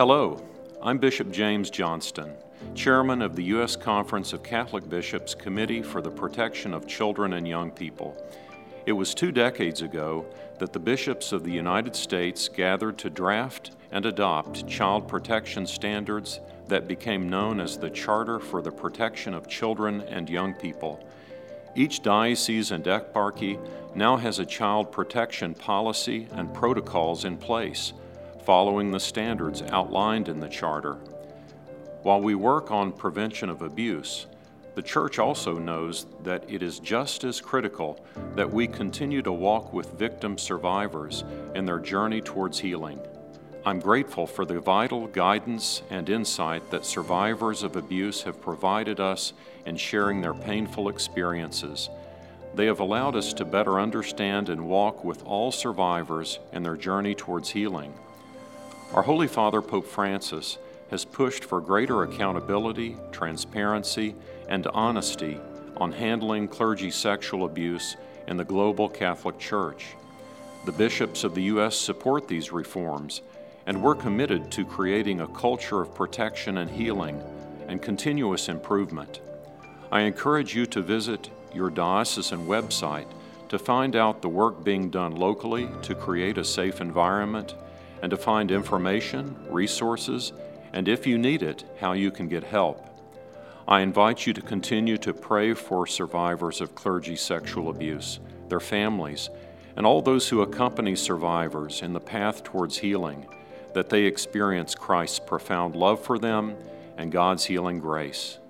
Hello, I'm Bishop James Johnston, Chairman of the U.S. Conference of Catholic Bishops Committee for the Protection of Children and Young People. It was 2 decades ago that the bishops of the United States gathered to draft and adopt child protection standards that became known as the Charter for the Protection of Children and Young People. Each diocese and eparchy now has a child protection policy and protocols in place, following the standards outlined in the Charter. While we work on prevention of abuse, the Church also knows that it is just as critical that we continue to walk with victim survivors in their journey towards healing. I'm grateful for the vital guidance and insight that survivors of abuse have provided us in sharing their painful experiences. They have allowed us to better understand and walk with all survivors in their journey towards healing. Our Holy Father, Pope Francis, has pushed for greater accountability, transparency, and honesty on handling clergy sexual abuse in the global Catholic Church. The bishops of the U.S. support these reforms, and we're committed to creating a culture of protection and healing and continuous improvement. I encourage you to visit your diocesan website to find out the work being done locally to create a safe environment and to find information, resources, and if you need it, how you can get help. I invite you to continue to pray for survivors of clergy sexual abuse, their families, and all those who accompany survivors in the path towards healing, that they experience Christ's profound love for them and God's healing grace.